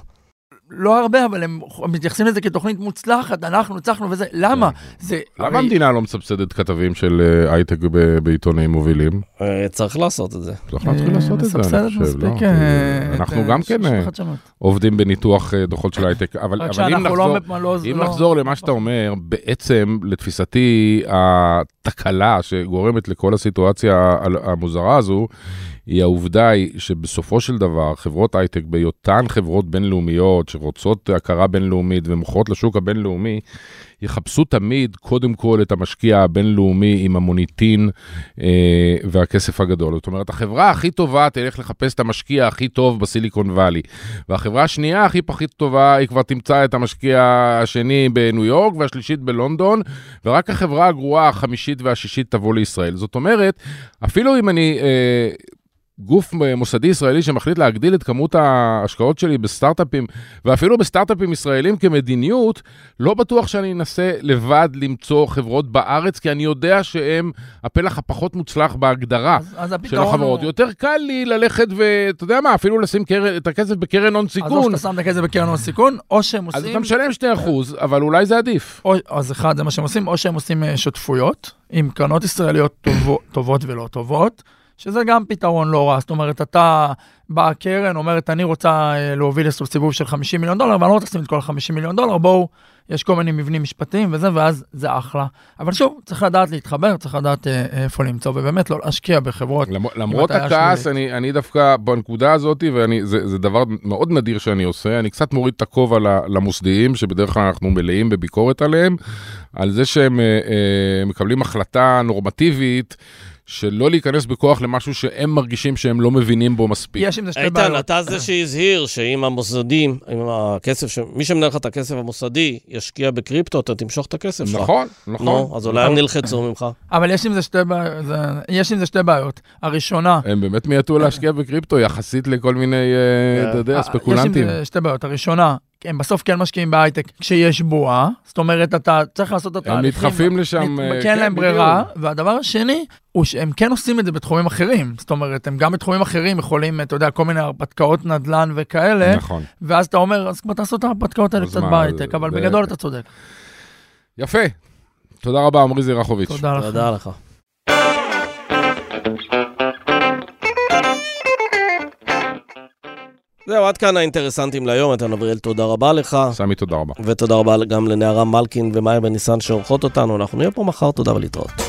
Speaker 5: לא הרבה, אבל הם מתייחסים לזה כתוכנית מוצלחת, אנחנו הצלחנו וזה, למה?
Speaker 1: למה המדינה לא מסבסדת כתבים של הייטק בעיתונים מובילים?
Speaker 2: צריך לעשות את זה.
Speaker 1: צריך להתחיל לעשות את זה, אני חושב, לא? אנחנו גם כן עובדים בניתוח דוחות של הייטק, אבל אם נחזור למה שאתה אומר, בעצם לתפיסתי התקלה שגורמת לכל הסיטואציה המוזרה הזו, היא העובדה היא שבסופו של דבר חברות הייטק בהיותן חברות בינלאומיות שרוצות הכרה בינלאומית ומוכרות לשוק הבינלאומי, יחפשו תמיד קודם כל את המשקיע הבינלאומי עם המוניטין אה, והכסף הגדול. זאת אומרת, החברה הכי טובה תלך לחפש את המשקיע הכי טוב בסיליקון ואלי, והחברה השנייה הכי פחות טובה היא כבר תמצא את המשקיע השני בניו יורק והשלישית בלונדון, ורק החברה הגרועה החמישית והשישית תבוא לישראל. זאת אומרת, אפילו אם אני... אה, גוף מוסדי ישראלי שמחליט להגדיל את כמות ההשקעות שלי בסטארט-אפים, ואפילו בסטארט-אפים ישראלים כמדיניות, לא בטוח שאני אנסה לבד למצוא חברות בארץ, כי אני יודע שהם הפלח הפחות מוצלח בהגדרה אז, אז של החברות. הוא... יותר קל לי ללכת ואתה יודע מה, אפילו לשים קר... את הכסף בקרן הון סיכון.
Speaker 5: אז או שאתה שם את הכסף בקרן הון סיכון, או שהם עושים...
Speaker 1: אז אתה משלם שני אחוז, אבל אולי זה עדיף.
Speaker 5: או, אז אחד, זה מה שהם עושים, או שהם עושים שותפויות, עם קרנות ישראליות טובות, טובות ולא טובות, שזה גם פתרון לא רע. זאת אומרת, אתה באה קרן, אומרת, אני רוצה להוביל סיבוב של חמישים מיליון דולר, ואני לא רוצה לשים את כל ה-חמישים מיליון דולר, בואו, יש כל מיני מבנים משפטיים וזה, ואז זה אחלה. אבל שוב, צריך לדעת להתחבר, צריך לדעת איפה למצוא, ובאמת לא להשקיע בחברות.
Speaker 1: למרות הכעס, אני, אני דווקא בנקודה הזאת, וזה זה דבר מאוד נדיר שאני עושה, אני קצת מוריד את הכובע למוסדיים, שבדרך כלל אנחנו מלאים בביקורת עליהם, על זה שהם אה, מקבלים החלטה נורמטיבית, שלא להיכנס בכוח למשהו שהם מרגישים שהם לא מבינים בו מספיק.
Speaker 2: איתן, אתה זה שהזהיר שאם המוסדים, עם הכסף, מי שמנהל לך את הכסף המוסדי, ישקיע בקריפטו, אתה תמשוך את הכסף שלך.
Speaker 1: נכון, נכון.
Speaker 2: נו, אז אולי הם נלחצו ממך.
Speaker 5: אבל יש עם זה שתי בעיות. יש עם זה שתי בעיות. הראשונה...
Speaker 1: הם באמת מייתו להשקיע בקריפטו, יחסית לכל מיני, אתה יודע, ספקולנטים.
Speaker 5: יש עם זה שתי בעיות. הראשונה, הם בסוף כן משקיעים בהייטק כשיש בועה, זאת אומרת, אתה צריך לעשות את התהליכים.
Speaker 1: הם מתחפים לשם.
Speaker 5: כן להם ברירה, והדבר השני, הוא שהם כן עושים את זה בתחומים אחרים. זאת אומרת, הם גם בתחומים אחרים יכולים, אתה יודע, כל מיני הרפתקאות נדל"ן וכאלה.
Speaker 1: נכון.
Speaker 5: ואז אתה אומר, אז כבר תעשו את ההרפתקאות האלה קצת בהייטק, אבל בגדול אתה צודק.
Speaker 1: יפה. תודה רבה, עמרי זרחוביץ'.
Speaker 5: תודה לך.
Speaker 2: תודה לך. זהו, עד כאן האינטרסנטים להיום. איתן אבריאל, תודה רבה לך.
Speaker 1: סמי, תודה רבה.
Speaker 2: ותודה רבה גם לנערה מלקין ומאיה בניסן שעורכות אותנו. אנחנו נהיה פה מחר, תודה ולהתראות.